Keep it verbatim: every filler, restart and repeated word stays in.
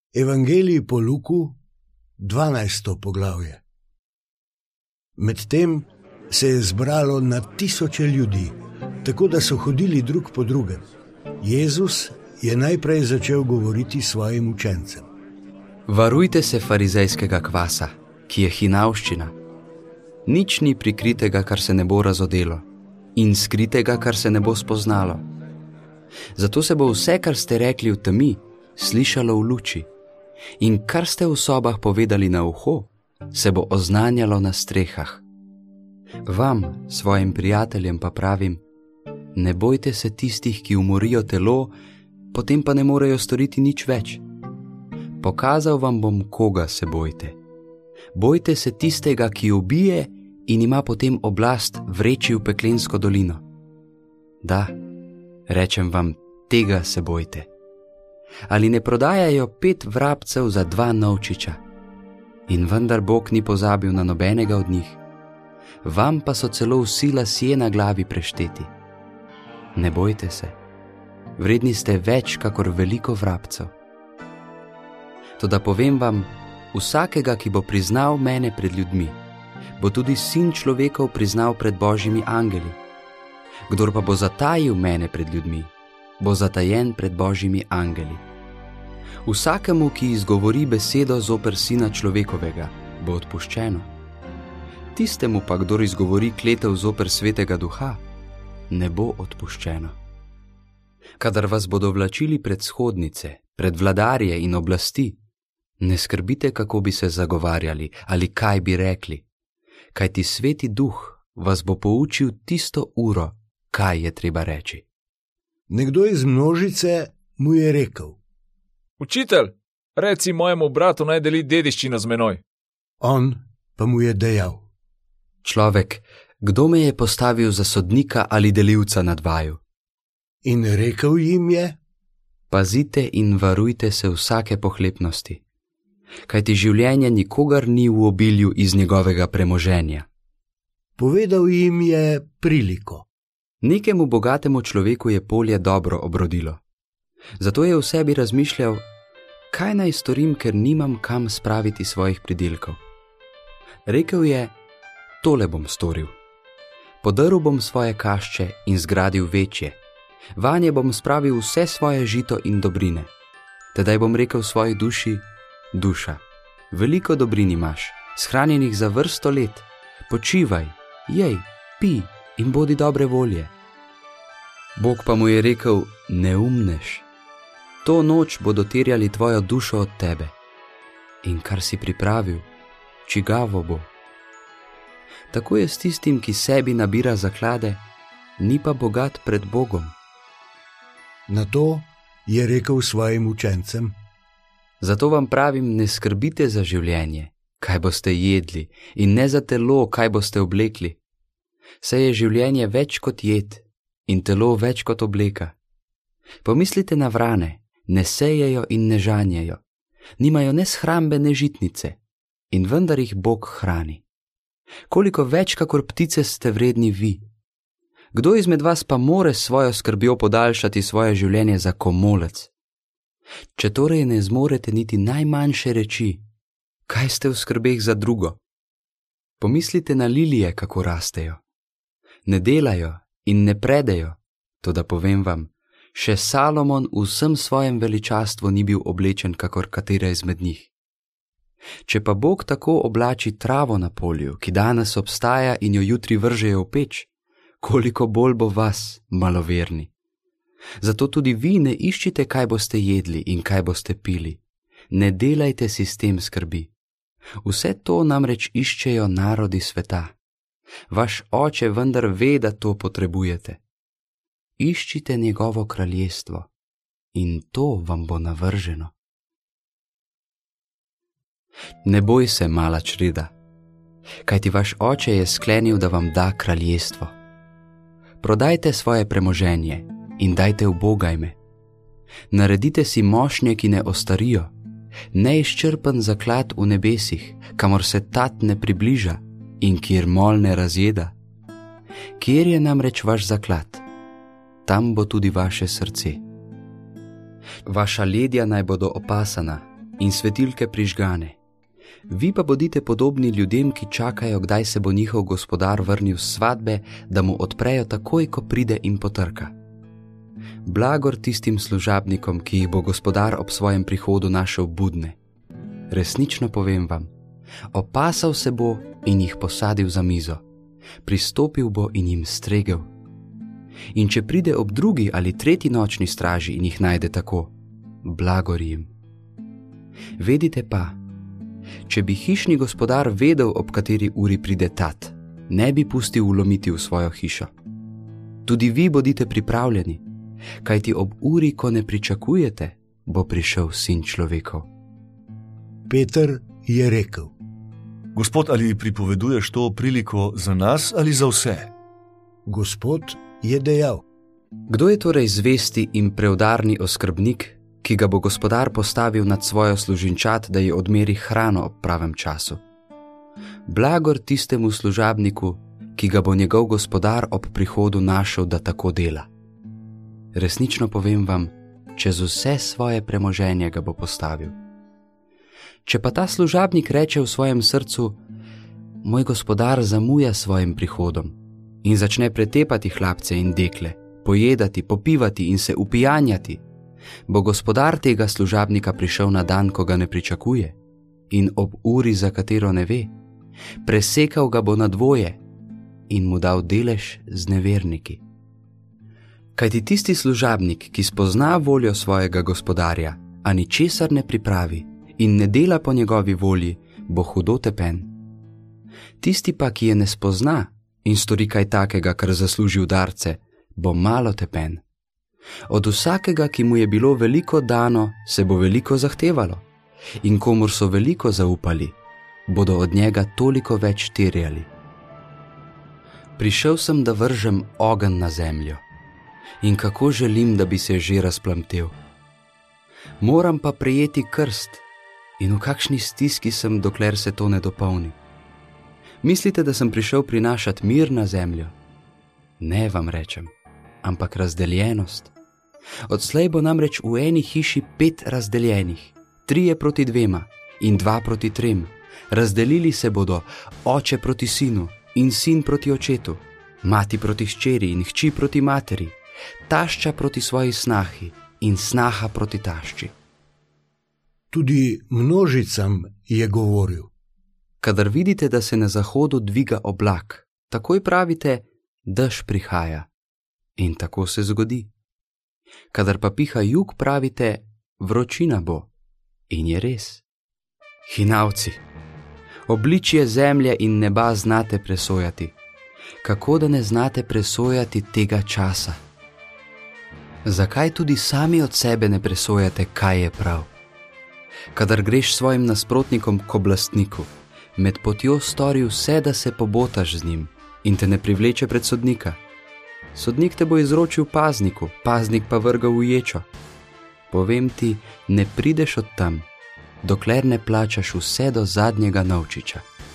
Evangelij po Luku, dvanajsto poglavje. Medtem se je zbralo na tisoče ljudi, tako da so hodili drug po drugem. Jezus je najprej začel govoriti svojim učencem. Varujte se farizejskega kvasa, ki je hinavščina. Nič ni prikritega, kar se ne bo razodelo, in skritega, kar se ne bo spoznalo. Zato se bo vse, kar ste rekli v temi, slišalo v luči, in kar ste v sobah povedali na uho, se bo oznanjalo na strehah. Vam, svojim prijateljem, pa pravim, ne bojte se tistih, ki umorijo telo, potem pa ne morejo storiti nič več. Pokazal vam bom, koga se bojte. Bojte se tistega, ki ubije in ima potem oblast vreči v peklensko dolino. Da, rečem vam, tega se bojte. Ali ne prodajajo pet vrabcev za dva novčiča? In vendar Bog ni pozabil na nobenega od njih. Vam pa so celo vsi lasje na glavi prešteti. Ne bojte se, vredni ste več kakor veliko vrabcev. Toda povem vam, vsakega, ki bo priznal mene pred ljudmi, bo tudi Sin človekov priznal pred Božjimi angeli. Kdor pa bo zatajil mene pred ljudmi, bo zatajen pred Božjimi angeli. Vsakemu, ki izgovori besedo zoper Sina človekovega, bo odpuščeno. Tistemu pa, kdor izgovori kletev zoper Svetega Duha, ne bo odpuščeno. Kadar vas bodo vlačili pred shodnice, pred vladarje in oblasti, ne skrbite, kako bi se zagovarjali ali kaj bi rekli, kajti Sveti Duh vas bo poučil tisto uro, kaj je treba reči. Nekdo iz množice mu je rekel: Učitelj, reci mojemu bratu, naj deli dediščino z menoj. On pa mu je dejal: Človek, kdo me je postavil za sodnika ali delivca nad vaju? In rekel jim je: Pazite in varujte se vsake pohlepnosti, kajti življenje nikogar ni v obilju iz njegovega premoženja. Povedal jim je priliko. Nekemu bogatemu človeku je polje dobro obrodilo. Zato je v sebi razmišljal, kaj naj storim, ker nimam kam spraviti svojih pridelkov. Rekel je: Tole bom storil. Podrl bom svoje kašče in zgradil večje. Vanje bom spravil vse svoje žito in dobrine. Tedaj bom rekel svoji duši: Duša, veliko dobrin imaš, shranjenih za vrsto let. Počivaj, jej, pi in bodi dobre volje. Bog pa mu je rekel: Neumnež, to noč bodo terjali tvojo dušo od tebe. In kar si pripravil, čigavo bo? Tako je s tistim, ki sebi nabira zaklade, ni pa bogat pred Bogom. Na to je rekel svojim učencem: Zato vam pravim, ne skrbite za življenje, kaj boste jedli, in ne za telo, kaj boste oblekli. Saj je življenje več kot jed in telo več kot obleka. Pomislite na vrane, ne sejejo in ne žanjejo, nimajo ne shrambe ne žitnice, in vendar jih Bog hrani. Koliko več kakor ptice ste vredni vi? Kdo izmed vas pa more s svojo skrbjo podaljšati svoje življenje za komolec? Če torej ne zmorete niti najmanjše reči, kaj ste v skrbeh za drugo? Pomislite na lilije, kako rastejo. Ne delajo in ne predejo, toda povem vam, še Salomon v vsem svojem veličastvu ni bil oblečen kakor katera izmed njih. Če pa Bog tako oblači travo na polju, ki danes obstaja in jo jutri vržejo v peč, koliko bolj bo vas, maloverni. Zato tudi vi ne iščite, kaj boste jedli in kaj boste pili. Ne delajte si s tem skrbi. Vse to namreč iščejo narodi sveta. Vaš oče vendar ve, da to potrebujete. Iščite njegovo kraljestvo in to vam bo navrženo. Ne boj se, mala čreda, kajti vaš oče je sklenil, da vam da kraljestvo. Prodajte svoje premoženje in dajte ubogajme. Naredite si mošnje, ki ne ostarijo, neizčrpen zaklad v nebesih, kamor se tat ne približa in kjer mol ne razjeda. Kjer je namreč vaš zaklad, tam bo tudi vaše srce. Vaša ledja naj bodo opasana, in svetilke prižgane. Vi pa bodite podobni ljudem, ki čakajo, kdaj se bo njihov gospodar vrnil s svatbe, da mu odprejo takoj, ko pride in potrka. Blagor tistim služabnikom, ki jih bo gospodar ob svojem prihodu našel budne. Resnično povem vam, opasal se bo in jih posadil za mizo, pristopil bo in jim stregel. In če pride ob drugi ali tretji nočni straži in jih najde tako, blagor jim. Vedite pa, če bi hišni gospodar vedel, ob kateri uri pride tat, ne bi pustil vlomiti v svojo hišo. Tudi vi bodite pripravljeni, kajti ob uri, ko ne pričakujete, bo prišel Sin človekov. Peter je rekel: Gospod, ali pripoveduješ to priliko za nas ali za vse? Gospod je dejal: Kdo je torej zvesti in preudarni oskrbnik, ki ga bo gospodar postavil nad svojo služinčat, da ji odmeri hrano ob pravem času? Blagor tistemu služabniku, ki ga bo njegov gospodar ob prihodu našel, da tako dela. Resnično povem vam, čez vse svoje premoženje ga bo postavil. Če pa ta služabnik reče v svojem srcu: Moj gospodar zamuja svojim prihodom, in začne pretepati hlapce in dekle, pojedati, popivati in se upijanjati, bo gospodar tega služabnika prišel na dan, ko ga ne pričakuje, in ob uri, za katero ne ve, presekal ga bo na dvoje in mu dal delež z neverniki. Kajti tisti služabnik, ki spozna voljo svojega gospodarja, a ničesar ne pripravi in ne dela po njegovi volji, bo hudo tepen. Tisti pa, ki je ne spozna in stori kaj takega, kar zasluži udarce, bo malo tepen. Od vsakega, ki mu je bilo veliko dano, se bo veliko zahtevalo, in komur so veliko zaupali, bodo od njega toliko več terjali. Prišel sem, da vržem ogenj na zemljo, in kako želim, da bi se že razplamtel. Moram pa prejeti krst, in v kakšni stiski sem, dokler se to ne dopolni. Mislite, da sem prišel prinašati mir na zemljo? Ne, vam rečem, ampak razdeljenost. Odslej bo namreč v eni hiši pet razdeljenih, trije proti dvema in dva proti trem. Razdelili se bodo oče proti sinu in sin proti očetu, mati proti hčeri in hči proti materi, tašča proti svoji snahi in snaha proti tašči. Tudi množicam je govoril: Kadar vidite, da se na zahodu dviga oblak, takoj pravite: dež prihaja. In tako se zgodi. Kadar pa piha jug, pravite: vročina bo. In je res. Hinavci, obličje zemlje in neba znate presojati. Kako da ne znate presojati tega časa? Zakaj tudi sami od sebe ne presojate, kaj je prav? Kadar greš svojim nasprotnikom k oblastniku, med potjo stori vse, da se pobotaš z njim in te ne privleče pred sodnika. Sodnik te bo izročil pazniku, paznik pa vrgal v ječo. Povem ti, ne prideš od tam, dokler ne plačaš vse do zadnjega novčiča.